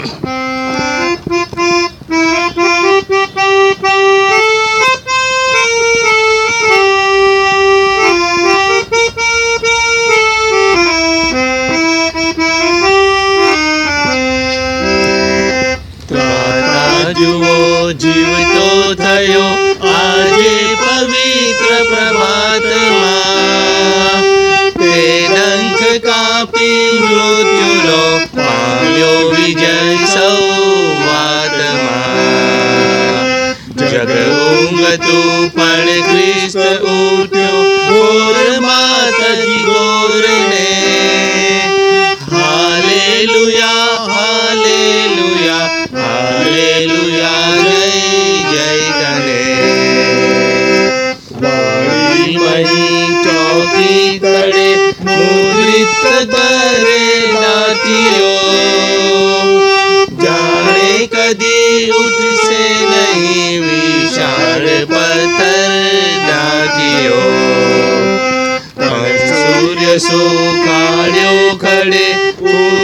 જીવતો થયો આજે પવિત્ર પ્રભાતમાં, તે ડંખ કાપી મૃત્યુનો પામ્યો વિજય સંવાદમાં. જગ ઊંઘતું પણ ખ્રિસ્ત ઉઠ્યો ઘોરમાં તજી ઘોરને. હાલેલુયા હાલેલુયા હાલેલુયા જય જય તને. વાળી મહી ચોકી તળે મુદ્રિત કરે નાટીઓ, જાણે કદી ઉઠશે નહીં વિશાળ પથ્થર નાટીઓ. સૂર્ય સુકાળ્યો ખડે